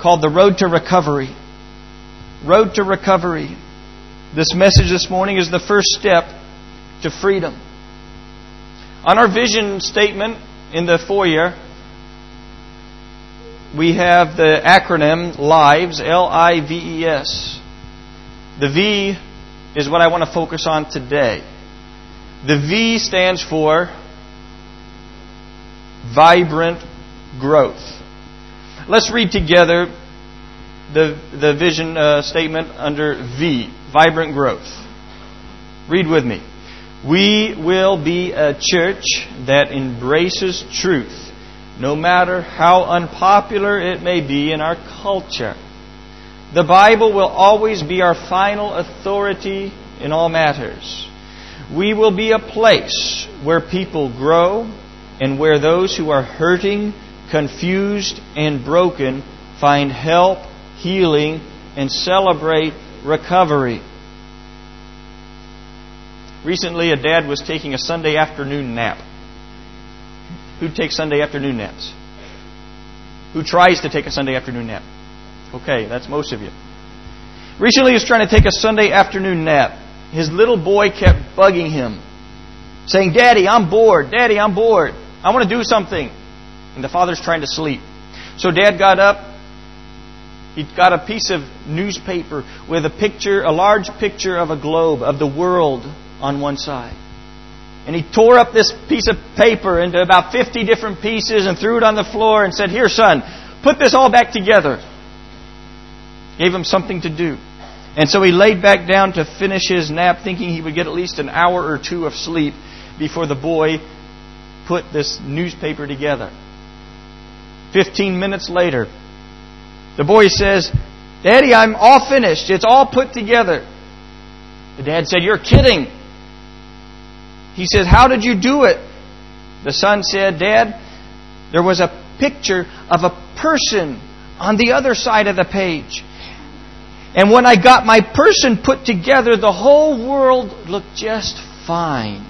called The Road to Recovery. Road to Recovery. This message this morning is the first step to freedom. On our vision statement in the foyer, we have the acronym LIVES, L-I-V-E-S. The V is what I want to focus on today. The V stands for vibrant growth. Let's read together the vision statement under V, vibrant growth. Read with me. We will be a church that embraces truth, no matter how unpopular it may be in our culture. The Bible will always be our final authority in all matters. We will be a place where people grow and where those who are hurting, confused, and broken find help, healing, and celebrate recovery. Recently, a dad was taking a Sunday afternoon nap. Who takes Sunday afternoon naps? Who tries to take a Sunday afternoon nap? Okay, that's most of you. Recently, he was trying to take a Sunday afternoon nap. His little boy kept bugging him, saying, "Daddy, I'm bored. Daddy, I'm bored. I want to do something." And the father's trying to sleep. So Dad got up. He got a piece of newspaper with a large picture of a globe, of the world on one side. And he tore up this piece of paper into about 50 different pieces and threw it on the floor and said, "Here, son, put this all back together." Gave him something to do. And so he laid back down to finish his nap, thinking he would get at least an hour or two of sleep before the boy put this newspaper together. 15 minutes later, the boy says, "Daddy, I'm all finished. It's all put together." The dad said, "You're kidding." He says, "How did you do it?" The son said, "Dad, there was a picture of a person on the other side of the page. And when I got my person put together, the whole world looked just fine."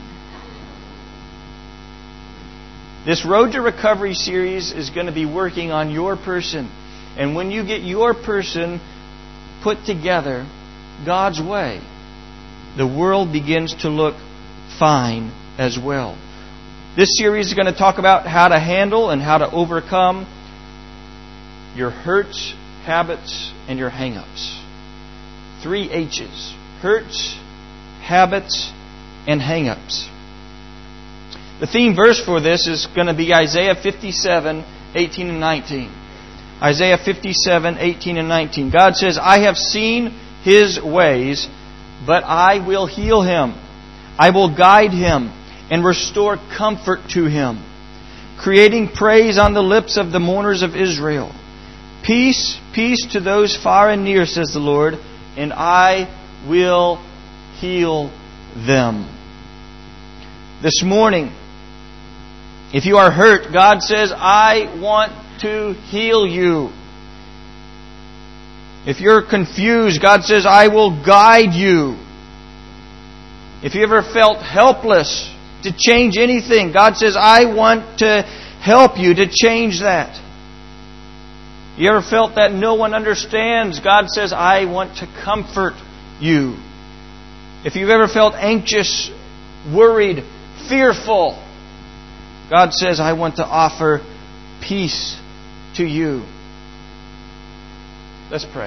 This Road to Recovery series is going to be working on your person. And when you get your person put together God's way, the world begins to look fine as well. This series is going to talk about how to handle and how to overcome your hurts, habits, and your hang-ups. 3 H's. Hurts, habits, and hang-ups. The theme verse for this is going to be Isaiah 57, 18 and 19. Isaiah 57, 18 and 19. God says, "I have seen His ways, but I will heal him. I will guide him and restore comfort to him, creating praise on the lips of the mourners of Israel. Peace, peace to those far and near, says the Lord, and I will heal them." This morning, if you are hurt, God says, "I want to heal you." If you're confused, God says, "I will guide you." If you ever felt helpless to change anything, God says, "I want to help you to change that." You ever felt that no one understands? God says, "I want to comfort you." If you've ever felt anxious, worried, fearful, God says, "I want to offer peace to you." Let's pray.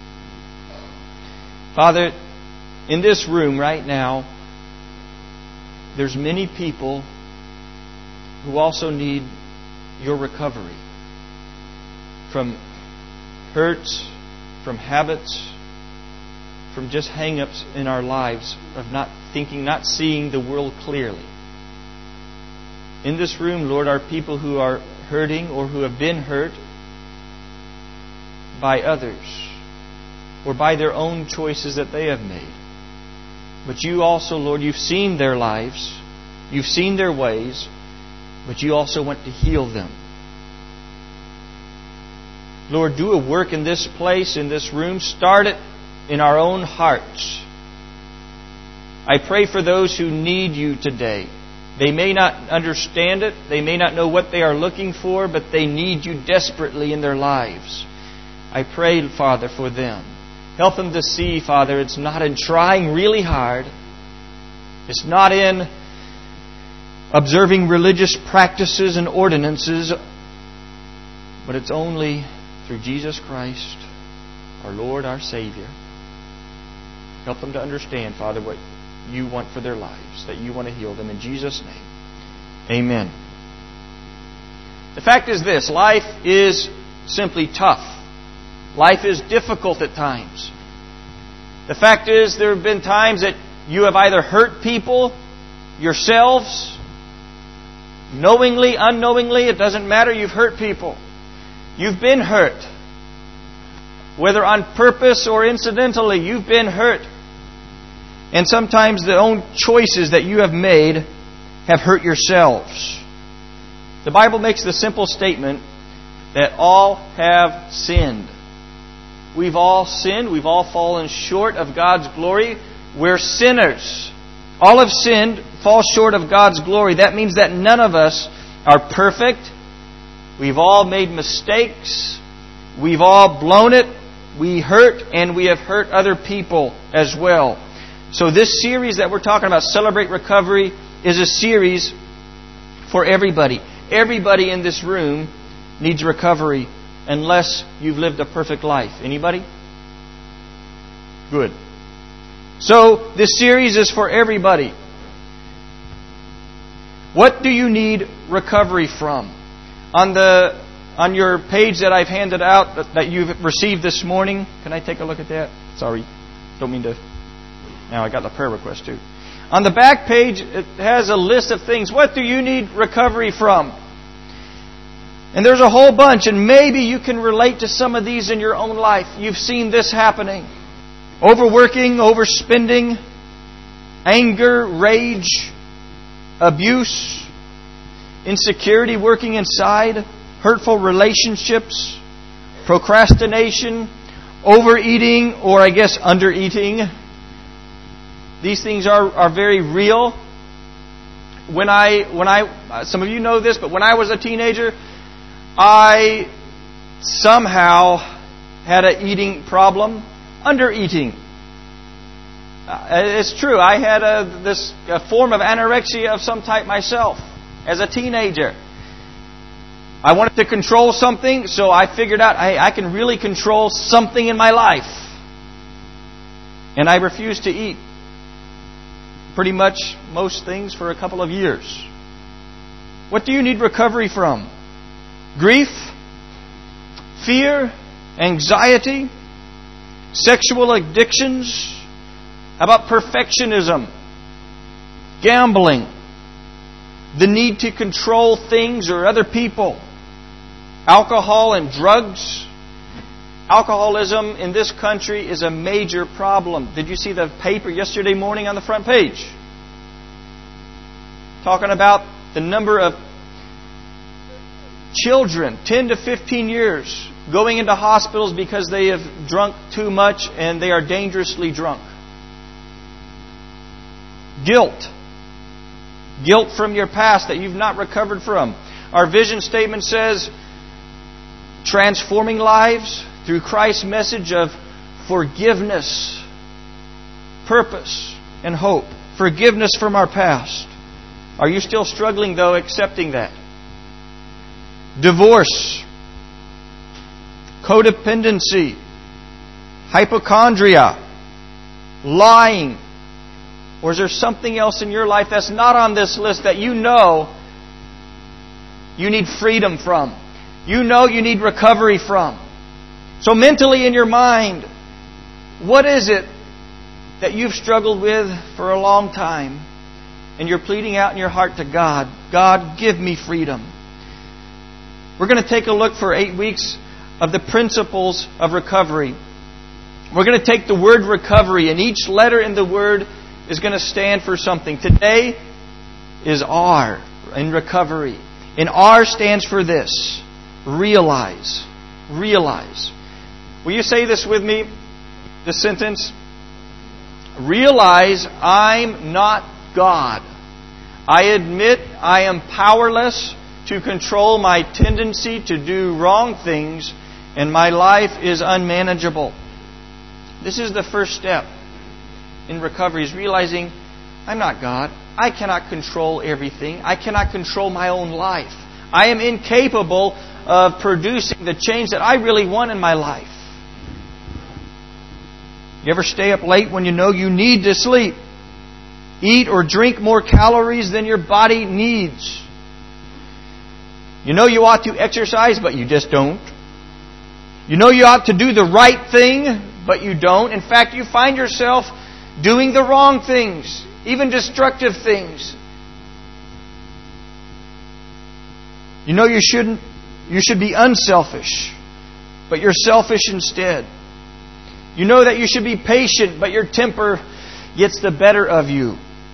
Father, in this room right now, there's many people who also need your recovery from hurts, from habits, from just hang-ups in our lives of not thinking, not seeing the world clearly. In this room, Lord, are people who are hurting or who have been hurt by others or by their own choices that they have made. But you also, Lord, you've seen their lives, you've seen their ways, but you also want to heal them. Lord, do a work in this place, in this room. Start it in our own hearts. I pray for those who need you today. They may not understand it. They may not know what they are looking for, but they need you desperately in their lives. I pray, Father, for them. Help them to see, Father, it's not in trying really hard. It's not in observing religious practices and ordinances, but it's only through Jesus Christ, our Lord, our Savior. Help them to understand, Father, what You want for their lives, that You want to heal them. In Jesus' name, amen. The fact is this, life is simply tough. Life is difficult at times. The fact is, there have been times that you have either hurt people, yourselves, knowingly, unknowingly, it doesn't matter, you've hurt people. You've been hurt. Whether on purpose or incidentally, you've been hurt. And sometimes the own choices that you have made have hurt yourselves. The Bible makes the simple statement that all have sinned. We've all sinned. We've all fallen short of God's glory. We're sinners. All have sinned, fall short of God's glory. That means that none of us are perfect. We've all made mistakes. We've all blown it. We hurt, and we have hurt other people as well. So this series that we're talking about, Celebrate Recovery, is a series for everybody. Everybody in this room needs recovery unless you've lived a perfect life. Anybody? Good. So this series is for everybody. What do you need recovery from? On your page that I've handed out that you've received this morning, can I take a look at that? Sorry, don't mean to. Now I got the prayer request too. On the back page, it has a list of things. What do you need recovery from? And there's a whole bunch, and maybe you can relate to some of these in your own life. You've seen this happening. Overworking, overspending, anger, rage, abuse, insecurity working inside, hurtful relationships, procrastination, overeating, or I guess undereating. These things are very real. When I some of you know this, but when I was a teenager, I somehow had an eating problem, undereating. It's true. I had a form of anorexia of some type myself as a teenager. I wanted to control something, so I figured out I can really control something in my life. And I refused to eat pretty much most things for a couple of years. What do you need recovery from? Grief, fear, anxiety, sexual addictions. How about perfectionism, gambling, the need to control things or other people, alcohol and drugs? Alcoholism in this country is a major problem. Did you see the paper yesterday morning on the front page? Talking about the number of children, 10 to 15 years, going into hospitals because they have drunk too much and they are dangerously drunk. Guilt. Guilt from your past that you've not recovered from. Our vision statement says, transforming lives through Christ's message of forgiveness, purpose, and hope. Forgiveness from our past. Are you still struggling, though, accepting that? Divorce, codependency, hypochondria, lying. Or is there something else in your life that's not on this list that you know you need freedom from? You know you need recovery from. So mentally in your mind, what is it that you've struggled with for a long time and you're pleading out in your heart to God, God, give me freedom. We're going to take a look for 8 weeks of the principles of recovery. We're going to take the word recovery, and each letter in the word is going to stand for something. Today is R in recovery. And R stands for this. Realize. Realize. Will you say this with me? This sentence. Realize I'm not God. I admit I am powerless to control my tendency to do wrong things and my life is unmanageable. This is the first step in recovery, is realizing I'm not God. I cannot control everything. I cannot control my own life. I am incapable of producing the change that I really want in my life. You ever stay up late when you know you need to sleep? Eat or drink more calories than your body needs. You know you ought to exercise, but you just don't. You know you ought to do the right thing, but you don't. In fact, you find yourself doing the wrong things, even destructive things. You know you should be unselfish, but you're selfish instead. You know that you should be patient, but your temper gets the better of you.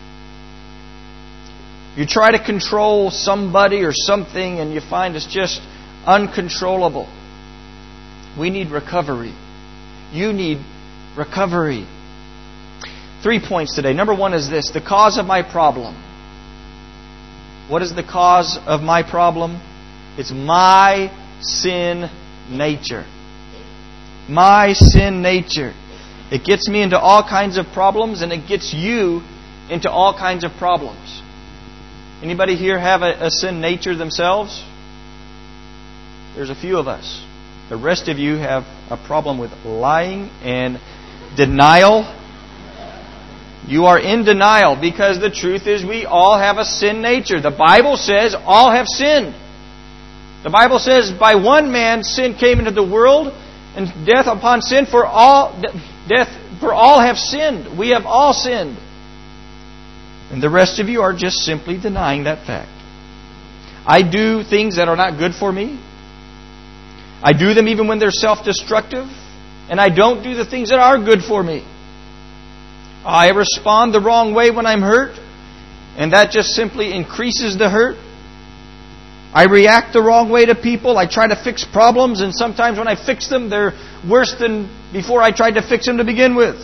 You try to control somebody or something and you find it's just uncontrollable. We need recovery. You need recovery. 3 points today. Number 1 is this: the cause of my problem. What is the cause of my problem? It's my sin nature. My sin nature. It gets me into all kinds of problems, and it gets you into all kinds of problems. Anybody here have a sin nature themselves? There's a few of us. The rest of you have a problem with lying and denial. You are in denial because the truth is we all have a sin nature. The Bible says all have sinned. The Bible says by one man sin came into the world, and death upon sin for all have sinned. We have all sinned. And the rest of you are just simply denying that fact. I do things that are not good for me. I do them even when they're self-destructive. And I don't do the things that are good for me. I respond the wrong way when I'm hurt, and that just simply increases the hurt. I react the wrong way to people. I try to fix problems, and sometimes when I fix them, they're worse than before I tried to fix them to begin with.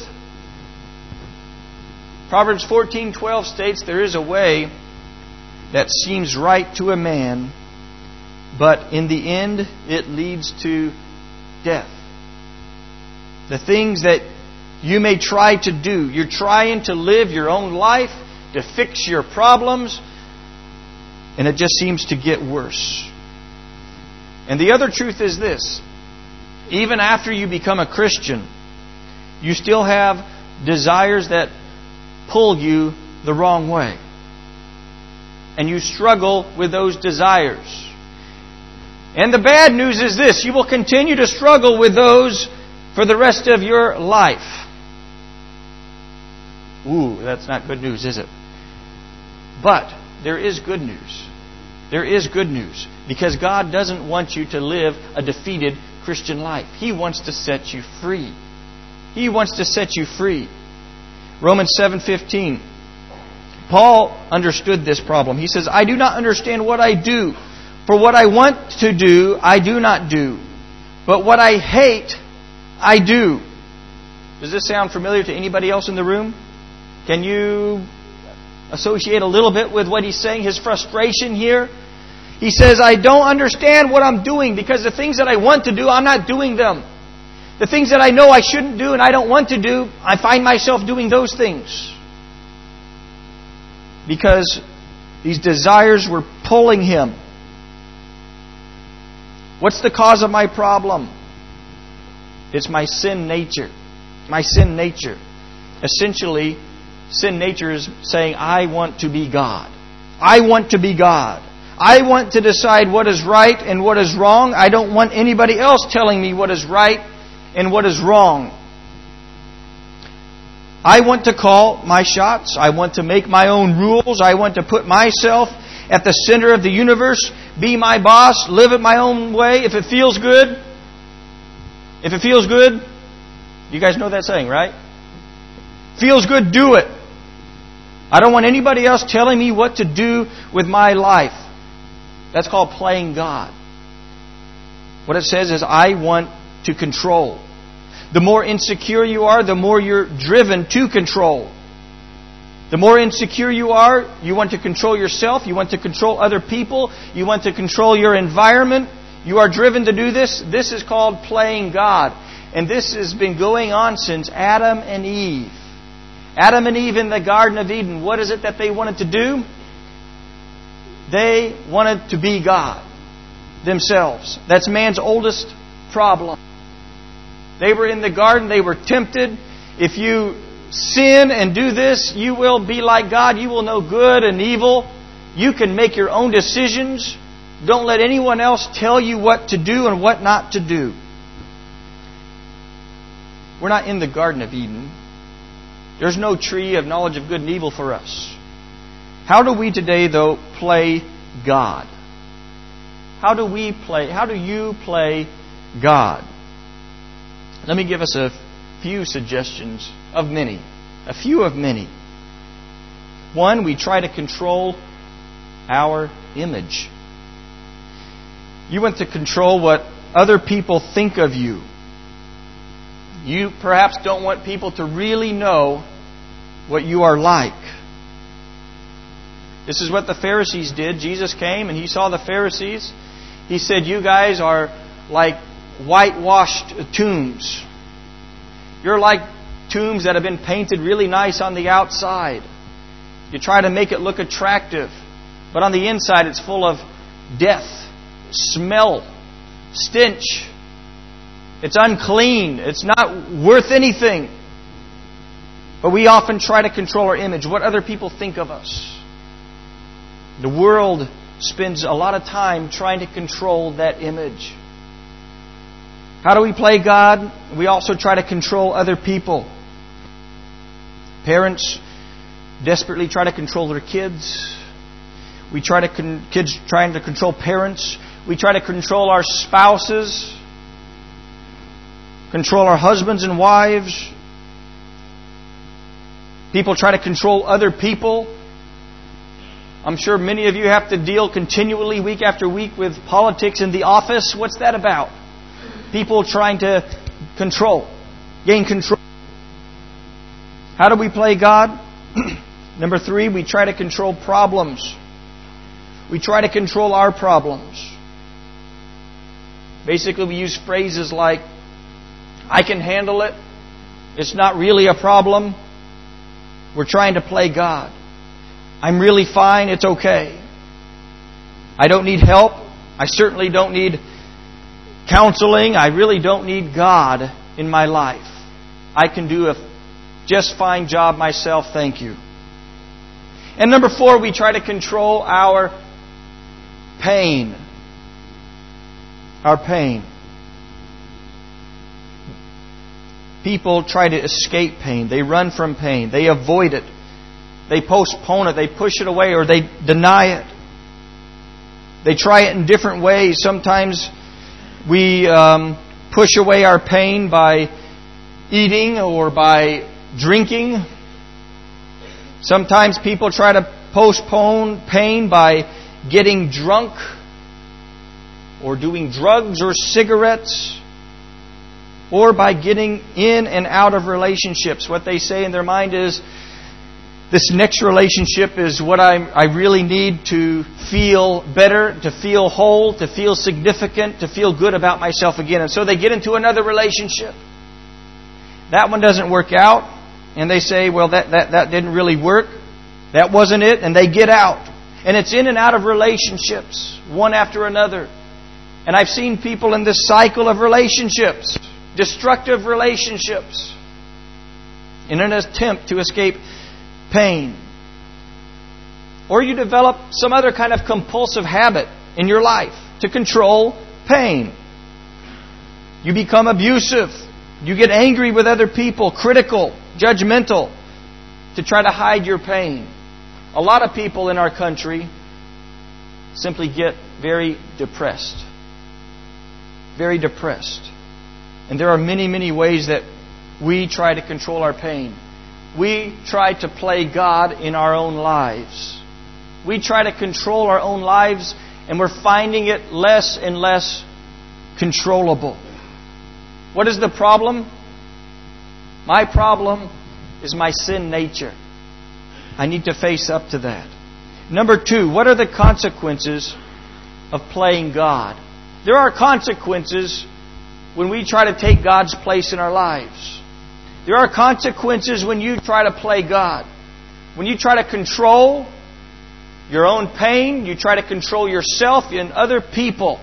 Proverbs 14:12 states, there is a way that seems right to a man, but in the end it leads to death. The things that you may try to do, you're trying to live your own life, to fix your problems, and it just seems to get worse. And the other truth is this: even after you become a Christian, you still have desires that pull you the wrong way. And you struggle with those desires. And the bad news is this: you will continue to struggle with those for the rest of your life. Ooh, that's not good news, is it? But there is good news. There is good news. Because God doesn't want you to live a defeated Christian life. He wants to set you free. He wants to set you free. Romans 7:15. Paul understood this problem. He says, I do not understand what I do. For what I want to do, I do not do. But what I hate, I do. Does this sound familiar to anybody else in the room? Can you associate a little bit with what he's saying, his frustration here? He says, I don't understand what I'm doing because the things that I want to do, I'm not doing them. The things that I know I shouldn't do and I don't want to do, I find myself doing those things. Because these desires were pulling him. What's the cause of my problem? It's my sin nature. My sin nature. Essentially, sin nature is saying, I want to be God. I want to be God. I want to decide what is right and what is wrong. I don't want anybody else telling me what is right and what is wrong. I want to call my shots. I want to make my own rules. I want to put myself at the center of the universe, be my boss, live it my own way. If it feels good, you guys know that saying, right? Feels good, do it. I don't want anybody else telling me what to do with my life. That's called playing God. What it says is, I want to control. The more insecure you are, the more you're driven to control. The more insecure you are, you want to control yourself, you want to control other people, you want to control your environment, you are driven to do this, this is called playing God. And this has been going on since Adam and Eve. Adam and Eve in the Garden of Eden, what is it that they wanted to do? They wanted to be God themselves. That's man's oldest problem. They were in the garden, they were tempted. If you sin and do this, you will be like God. You will know good and evil. You can make your own decisions. Don't let anyone else tell you what to do and what not to do. We're not in the Garden of Eden. There's no tree of knowledge of good and evil for us. How do we today, though, play God? How do you play God? Let me give us a few suggestions of many. A few of many. One, we try to control our image. You want to control what other people think of you. You perhaps don't want people to really know what you are like. This is what the Pharisees did. Jesus came and He saw the Pharisees. He said, you guys are like whitewashed tombs. You're like tombs that have been painted really nice on the outside. You try to make it look attractive. But on the inside it's full of death, smell, stench. It's unclean. It's not worth anything. But we often try to control our image, what other people think of us. The world spends a lot of time trying to control that image. How do we play God? We also try to control other people. Parents desperately try to control their kids. Kids trying to control parents. We try to control our spouses. Control our husbands and wives. People try to control other people. I'm sure many of you have to deal continually, week after week, with politics in the office. What's that about? People trying to gain control. How do we play God? Number 3, we try to control problems. We try to control our problems. Basically, we use phrases like, I can handle it. It's not really a problem. We're trying to play God. I'm really fine. It's okay. I don't need help. I certainly don't need counseling. I really don't need God in my life. I can do a just fine job myself. Thank you. And number 4, we try to control our pain. Our pain. People try to escape pain. They run from pain. They avoid it. They postpone it. They push it away, or they deny it. They try it in different ways. Sometimes we push away our pain by eating or by drinking. Sometimes people try to postpone pain by getting drunk or doing drugs or cigarettes, or by getting in and out of relationships. What they say in their mind is, this next relationship is what I really need to feel better, to feel whole, to feel significant, to feel good about myself again. And so they get into another relationship. That one doesn't work out. And they say, well, that didn't really work. That wasn't it. And they get out. And it's in and out of relationships, one after another. And I've seen people in this cycle of relationships, destructive relationships, in an attempt to escape pain. Or you develop some other kind of compulsive habit in your life to control pain. You become abusive. You get angry with other people, critical, judgmental, to try to hide your pain. A lot of people in our country simply get very depressed. Very depressed. And there are many, many ways that we try to control our pain. We try to play God in our own lives. We try to control our own lives, and we're finding it less and less controllable. What is the problem? My problem is my sin nature. I need to face up to that. Number 2, what are the consequences of playing God? There are consequences when we try to take God's place in our lives. There are consequences when you try to play God. When you try to control your own pain, you try to control yourself and other people.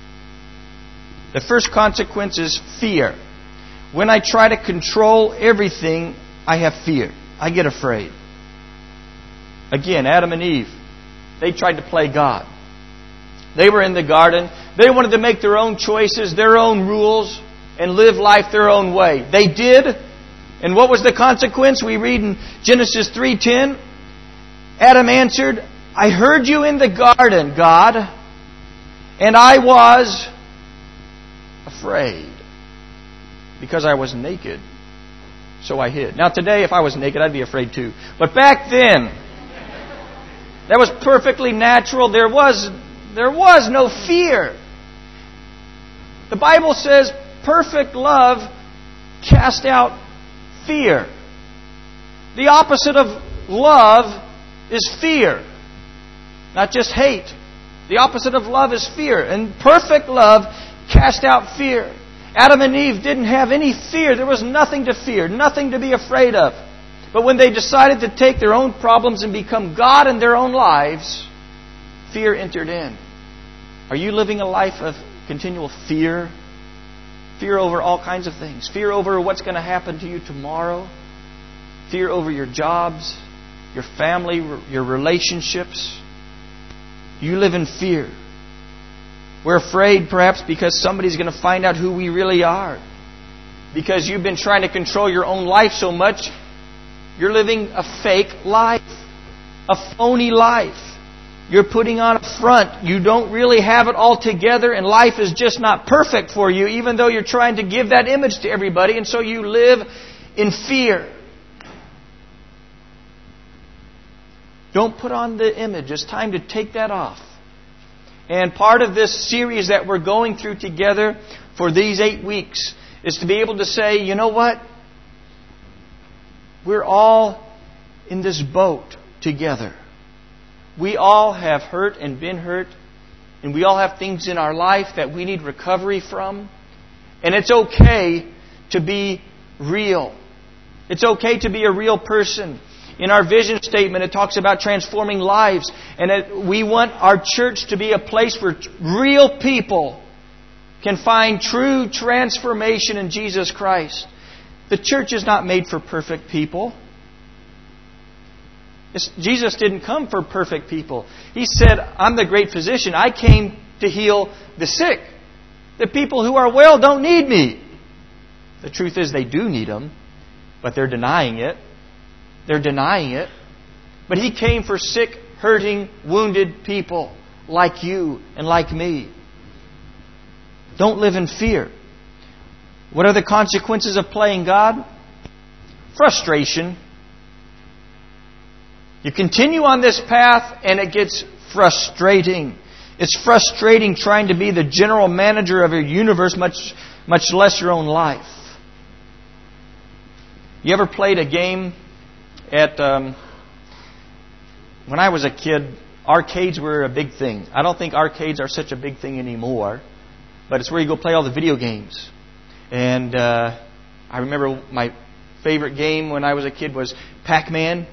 The first consequence is fear. When I try to control everything, I have fear. I get afraid. Again, Adam and Eve, they tried to play God. They were in the garden. They wanted to make their own choices, their own rules, and live life their own way. They did. And what was the consequence? We read in Genesis 3:10, Adam answered, I heard you in the garden, God, and I was afraid because I was naked. So I hid. Now today, if I was naked, I'd be afraid too. But back then, that was perfectly natural. There was no fear. The Bible says perfect love casts out fear. The opposite of love is fear. Not just hate. The opposite of love is fear. And perfect love casts out fear. Adam and Eve didn't have any fear. There was nothing to fear, nothing to be afraid of. But when they decided to take their own problems and become God in their own lives, fear entered in. Are you living a life of continual fear? Fear over all kinds of things. Fear over what's going to happen to you tomorrow. Fear over your jobs, your family, your relationships. You live in fear. We're afraid perhaps because somebody's going to find out who we really are. Because you've been trying to control your own life so much, you're living a fake life. A phony life. You're putting on a front. You don't really have it all together, and life is just not perfect for you, even though you're trying to give that image to everybody, and so you live in fear. Don't put on the image. It's time to take that off. And part of this series that we're going through together for these 8 weeks is to be able to say, you know what? We're all in this boat together. We all have hurt and been hurt. And we all have things in our life that we need recovery from. And it's okay to be real. It's okay to be a real person. In our vision statement, it talks about transforming lives. And we want our church to be a place where real people can find true transformation in Jesus Christ. The church is not made for perfect people. Jesus didn't come for perfect people. He said, I'm the great physician. I came to heal the sick. The people who are well don't need me. The truth is they do need Him, but they're denying it. They're denying it. But He came for sick, hurting, wounded people like you and like me. Don't live in fear. What are the consequences of playing God? Frustration. You continue on this path and it gets frustrating. It's frustrating trying to be the general manager of your universe, much less your own life. You ever played a game at... when I was a kid, arcades were a big thing. I don't think arcades are such a big thing anymore, but it's where you go play all the video games. And I remember my favorite game when I was a kid was Pac-Man.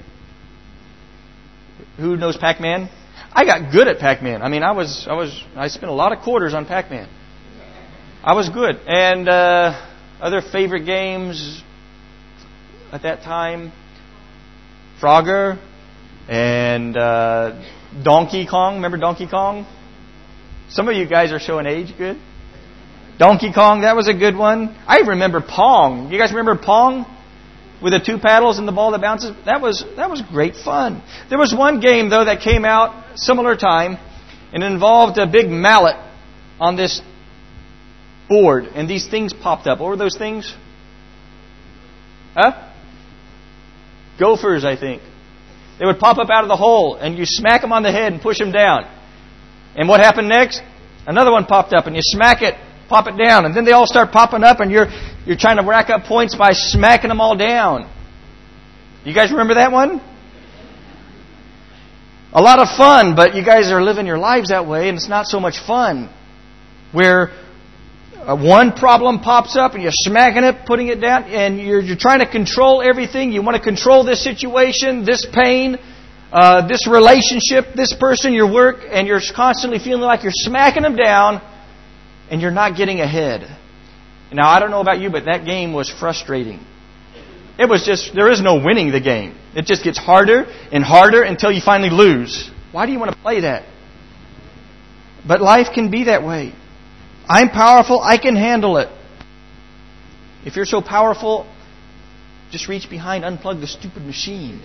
Who knows Pac-Man? I got good at Pac-Man. I mean, I spent a lot of quarters on Pac-Man. I was good. And other favorite games at that time, Frogger and Donkey Kong. Remember Donkey Kong? Some of you guys are showing age. Good. Donkey Kong, that was a good one. I remember Pong. You guys remember Pong? With the 2 paddles and the ball that bounces? That was great fun. There was one game, though, that came out similar time, and it involved a big mallet on this board, and these things popped up. What were those things? Huh? Gophers, I think. They would pop up out of the hole, and you smack them on the head and push them down. And what happened next? Another one popped up, and you smack it, pop it down, and then they all start popping up, and you're trying to rack up points by smacking them all down. You guys remember that one? A lot of fun, but you guys are living your lives that way, and it's not so much fun. where one problem pops up and you're smacking it, putting it down, and you're trying to control everything. You want to control this situation, this pain, this relationship, this person, your work, and you're constantly feeling like you're smacking them down and you're not getting ahead. Now, I don't know about you, but that game was frustrating. It was just, there is no winning the game. It just gets harder and harder until you finally lose. Why do you want to play that? But life can be that way. I'm powerful, I can handle it. If you're so powerful, just reach behind, unplug the stupid machine.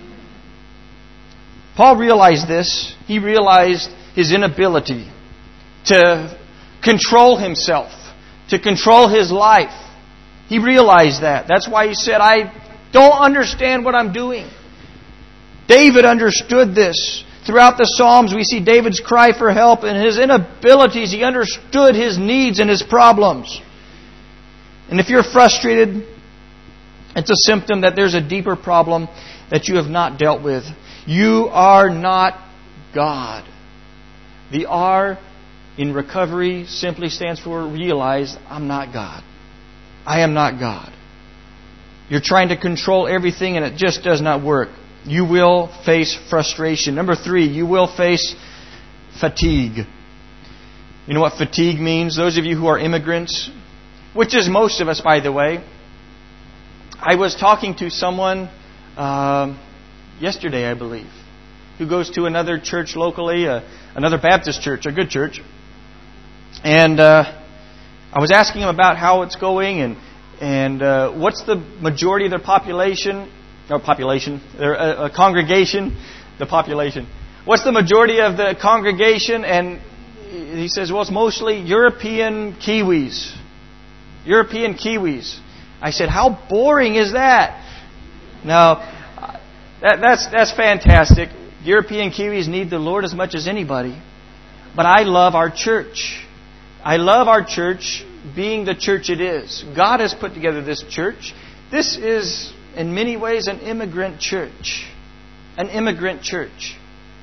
Paul realized this. He realized his inability to control himself, to control his life. He realized that. That's why he said, I don't understand what I'm doing. David understood this. Throughout the Psalms, we see David's cry for help and his inabilities. He understood his needs and his problems. And if you're frustrated, it's a symptom that there's a deeper problem that you have not dealt with. You are not God. The R in recovery simply stands for realize, I'm not God. I am not God. You're trying to control everything and it just does not work. You will face frustration. Number 3, you will face fatigue. You know what fatigue means? Those of you who are immigrants, which is most of us, by the way. I was talking to someone yesterday, I believe, who goes to another church locally, another Baptist church, a good church. And I was asking him about how it's going and what's the majority of their population. Their congregation, the population. What's the majority of the congregation? And he says, well, it's mostly European Kiwis. European Kiwis. I said, how boring is that? Now, that's fantastic. European Kiwis need the Lord as much as anybody. But I love our church. I love our church being the church it is. God has put together this church. This is, in many ways, an immigrant church. An immigrant church.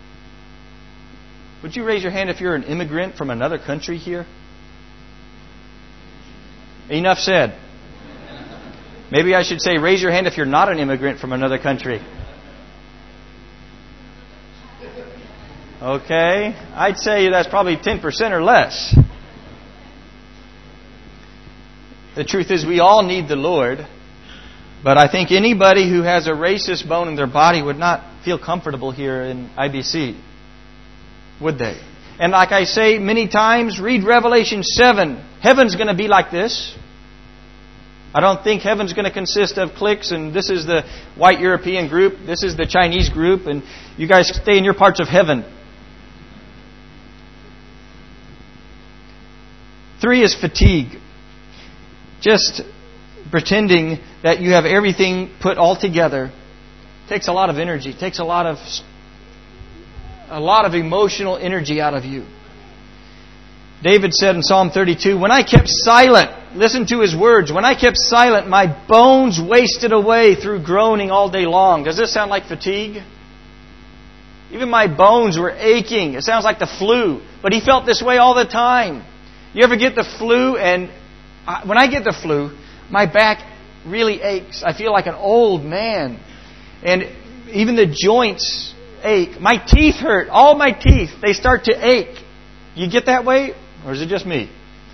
Would you raise your hand if you're an immigrant from another country here? Enough said. Maybe I should say, raise your hand if you're not an immigrant from another country. Okay. I'd say that's probably 10% or less. The truth is, we all need the Lord. But I think anybody who has a racist bone in their body would not feel comfortable here in IBC. Would they? And like I say many times, read Revelation 7. Heaven's going to be like this. I don't think heaven's going to consist of cliques and this is the white European group, this is the Chinese group, and you guys stay in your parts of heaven. 3 is fatigue. Just pretending that you have everything put all together takes a lot of energy, takes a lot of emotional energy out of you. David said in Psalm 32, when I kept silent, listen to his words, when I kept silent, my bones wasted away through groaning all day long. Does this sound like fatigue? Even my bones were aching. It sounds like the flu. But he felt this way all the time. You ever get the flu? And when I get the flu, my back really aches. I feel like an old man. And even the joints ache. My teeth hurt. All my teeth, they start to ache. You get that way? Or is it just me?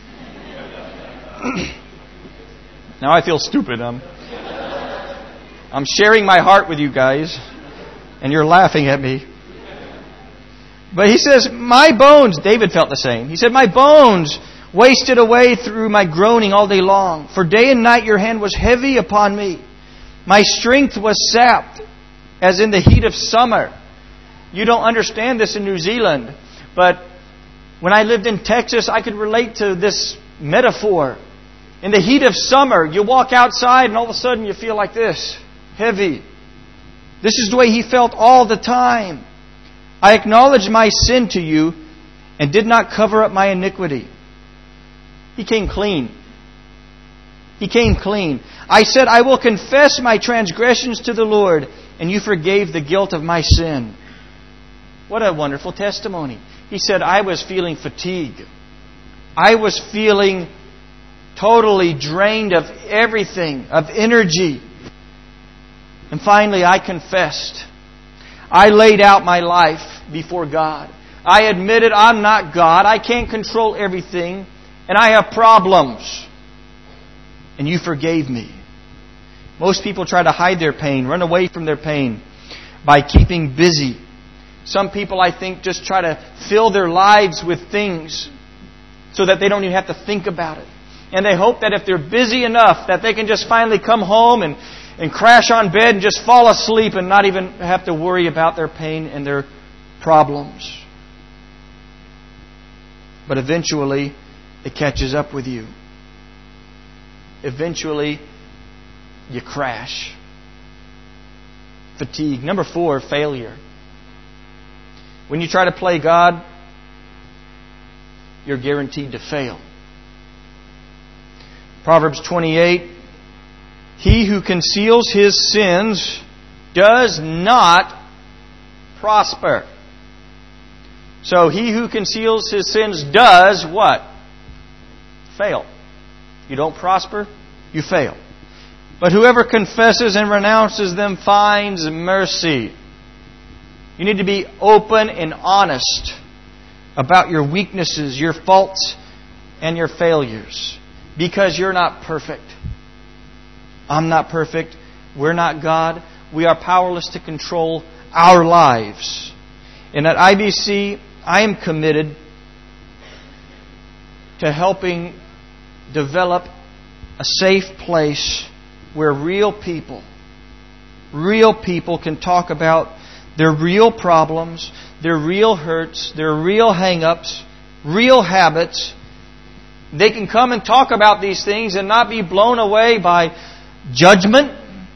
Now I feel stupid. I'm sharing my heart with you guys. And you're laughing at me. But he says, my bones, David felt the same. He said, my bones wasted away through my groaning all day long. For day and night your hand was heavy upon me. My strength was sapped, as in the heat of summer. You don't understand this in New Zealand, but when I lived in Texas, I could relate to this metaphor. In the heat of summer, you walk outside and all of a sudden you feel like this, heavy. This is the way he felt all the time. I acknowledged my sin to you and did not cover up my iniquity. He came clean. He came clean. I said, I will confess my transgressions to the Lord, and you forgave the guilt of my sin. What a wonderful testimony. He said, I was feeling fatigue. I was feeling totally drained of everything, of energy. And finally, I confessed. I laid out my life before God. I admitted I'm not God. I can't control everything. And I have problems. And You forgave me. Most people try to hide their pain, run away from their pain by keeping busy. Some people, I think, just try to fill their lives with things so that they don't even have to think about it. And they hope that if they're busy enough that they can just finally come home and crash on bed and just fall asleep and not even have to worry about their pain and their problems. But eventually, it catches up with you. Eventually, you crash. Fatigue. Number 4, failure. When you try to play God, you're guaranteed to fail. Proverbs 28, he who conceals his sins does not prosper. So he who conceals his sins does what? Fail. You don't prosper, you fail. But whoever confesses and renounces them finds mercy. You need to be open and honest about your weaknesses, your faults, and your failures. Because you're not perfect. I'm not perfect. We're not God. We are powerless to control our lives. And at IBC, I am committed to helping develop a safe place where real people can talk about their real problems, their real hurts, their real hang-ups, real habits. They can come and talk about these things and not be blown away by judgment.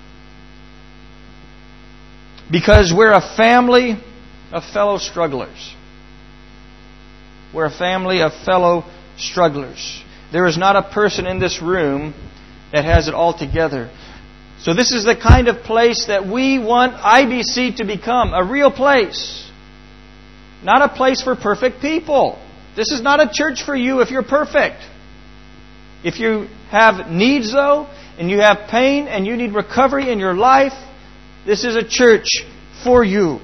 Because we're a family of fellow strugglers. We're a family of fellow strugglers. There is not a person in this room that has it all together. So this is the kind of place that we want IBC to become. A real place. Not a place for perfect people. This is not a church for you if you're perfect. If you have needs, though, and you have pain and you need recovery in your life, this is a church for you.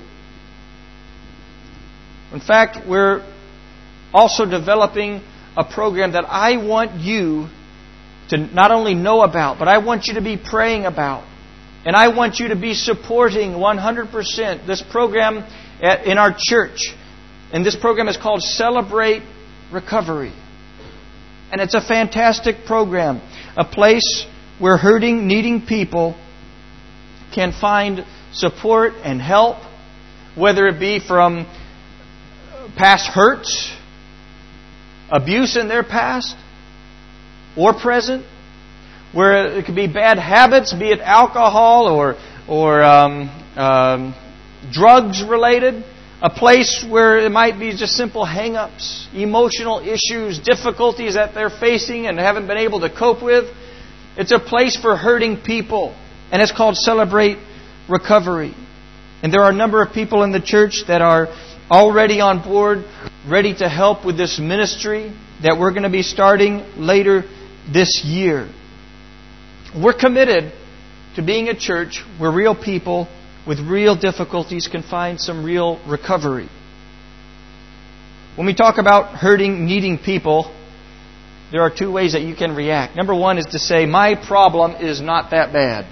In fact, we're also developing a program that I want you to not only know about, but I want you to be praying about. And I want you to be supporting 100% this program in our church. And this program is called Celebrate Recovery. And it's a fantastic program. A place where hurting, needing people can find support and help. Whether it be from past hurts, abuse in their past, or present. Where it could be bad habits, be it alcohol or drugs related. A place where it might be just simple hang-ups, emotional issues, difficulties that they're facing and haven't been able to cope with. It's a place for hurting people. And it's called Celebrate Recovery. And there are a number of people in the church that are already on board, ready to help with this ministry that we're going to be starting later this year. We're committed to being a church where real people with real difficulties can find some real recovery. When we talk about hurting, needing people, there are 2 ways that you can react. Number 1 is to say, my problem is not that bad.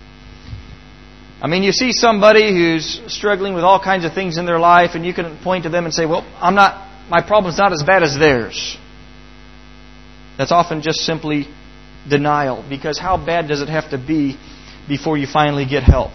I mean, you see somebody who's struggling with all kinds of things in their life, and you can point to them and say, well, my problem's not as bad as theirs. That's often just simply denial, because how bad does it have to be before you finally get help?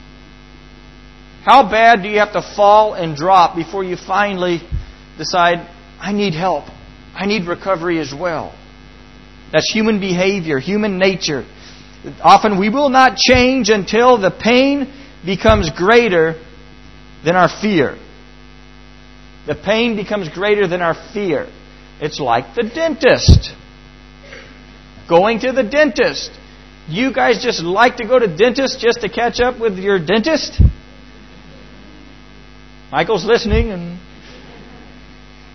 How bad do you have to fall and drop before you finally decide, I need help. I need recovery as well. That's human behavior, human nature. Often we will not change until the pain becomes greater than our fear. The pain becomes greater than our fear. It's like the dentist. Going to the dentist. You guys just like to go to dentists just to catch up with your dentist? Michael's listening.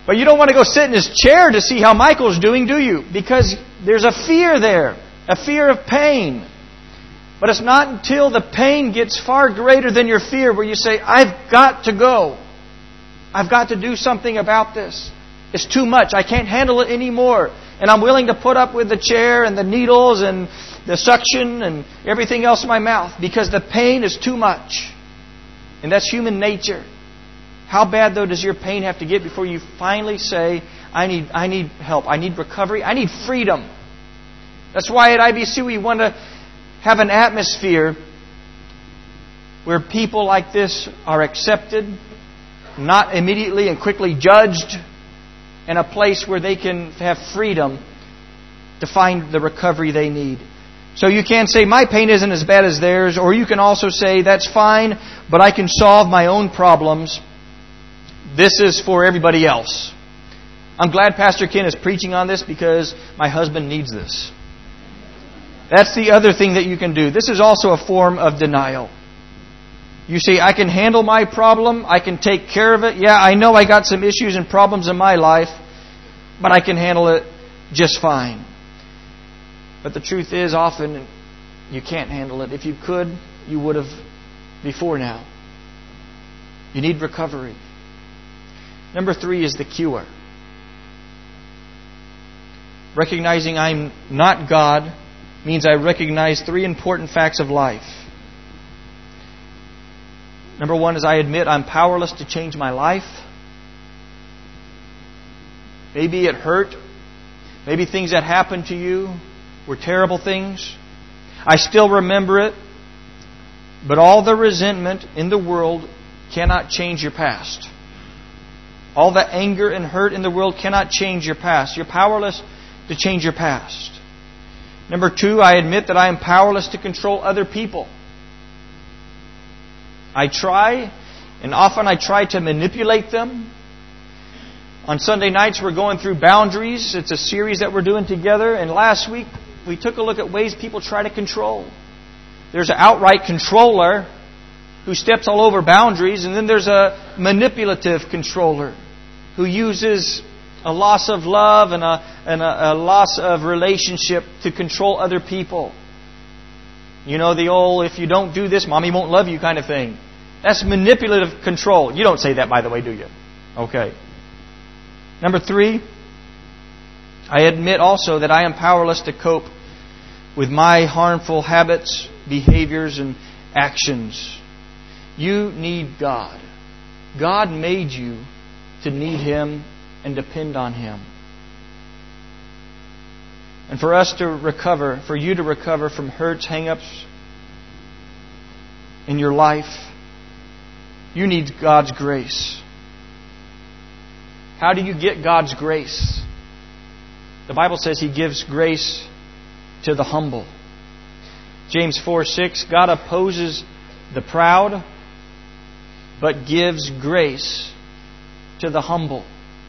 But you don't want to go sit in his chair to see how Michael's doing, do you? Because there's a fear there. A fear of pain. But it's not until the pain gets far greater than your fear where you say, I've got to go. I've got to do something about this. It's too much. I can't handle it anymore. And I'm willing to put up with the chair and the needles and the suction and everything else in my mouth because the pain is too much. And that's human nature. How bad, though, does your pain have to get before you finally say, I need help. I need recovery. I need freedom. That's why at IBC we want to have an atmosphere where people like this are accepted, not immediately and quickly judged, and a place where they can have freedom to find the recovery they need. So you can say, my pain isn't as bad as theirs, or you can also say, that's fine, but I can solve my own problems. This is for everybody else. I'm glad Pastor Ken is preaching on this because my husband needs this. That's the other thing that you can do. This is also a form of denial. You say, I can handle my problem. I can take care of it. Yeah, I know I got some issues and problems in my life, but I can handle it just fine. But the truth is, often you can't handle it. If you could, you would have before now. You need recovery. Number 3 is the cure. Recognizing I'm not God means I recognize 3 important facts of life. Number 1 is I admit I'm powerless to change my life. Maybe it hurt. Maybe things that happened to you were terrible things. I still remember it. But all the resentment in the world cannot change your past. All the anger and hurt in the world cannot change your past. You're powerless to change your past. Number 2, I admit that I am powerless to control other people. I try, and often I try to manipulate them. On Sunday nights we're going through Boundaries. It's a series that we're doing together. And last week we took a look at ways people try to control. There's an outright controller who steps all over boundaries. And then there's a manipulative controller who uses a loss of love and a loss of relationship to control other people. You know the old, if you don't do this, Mommy won't love you kind of thing. That's manipulative control. You don't say that, by the way, do you? Okay. Number 3, I admit also that I am powerless to cope with my harmful habits, behaviors, and actions. You need God. God made you to need Him and depend on Him. And for us to recover, for you to recover from hurts, hang-ups in your life, you need God's grace. How do you get God's grace? The Bible says He gives grace to the humble. James 4:6, God opposes the proud, but gives grace to the humble.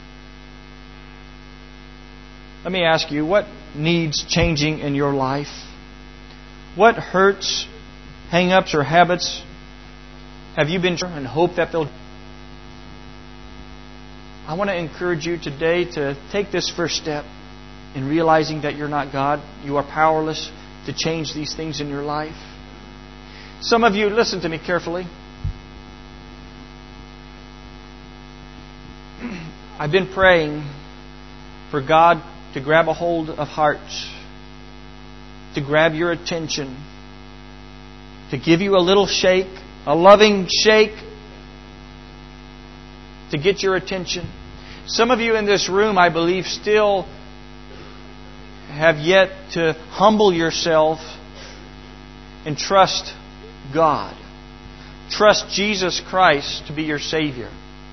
Let me ask you, what needs changing in your life? What hurts, hang-ups, or habits have you been and hope that they'll... I want to encourage you today to take this first step in realizing that you're not God. You are powerless to change these things in your life. Some of you, listen to me carefully. I've been praying for God to grab a hold of hearts, to grab your attention, to give you a little shake, a loving shake, to get your attention. Some of you in this room, I believe, still have yet to humble yourself and trust God. Trust Jesus Christ to be your Savior.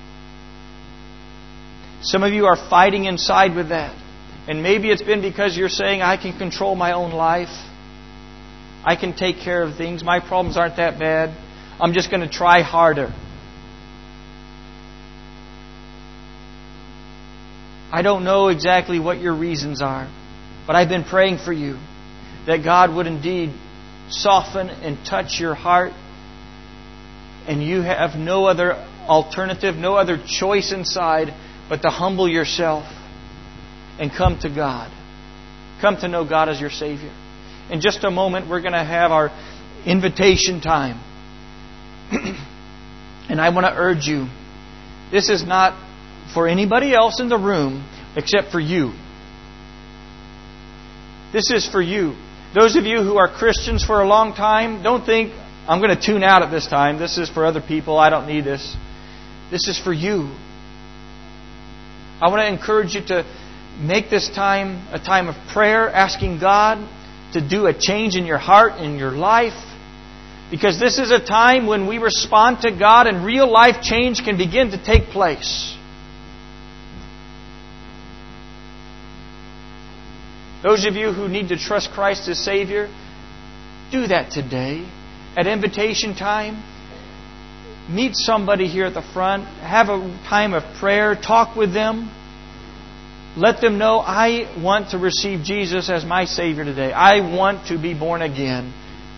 Some of you are fighting inside with that. And maybe it's been because you're saying, I can control my own life. I can take care of things. My problems aren't that bad. I'm just going to try harder. I don't know exactly what your reasons are, but I've been praying for you that God would indeed soften and touch your heart, and you have no other alternative, no other choice inside but to humble yourself and come to God. Come to know God as your Savior. In just a moment, we're going to have our invitation time. And I want to urge you, this is not for anybody else in the room except for you. This is for you. Those of you who are Christians for a long time, don't think, I'm going to tune out at this time. This is for other people. I don't need this. This is for you. I want to encourage you to make this time a time of prayer, asking God to do a change in your heart, in your life. Because this is a time when we respond to God and real life change can begin to take place. Those of you who need to trust Christ as Savior, do that today. At invitation time, meet somebody here at the front. Have a time of prayer. Talk with them. Let them know, I want to receive Jesus as my Savior today. I want to be born again.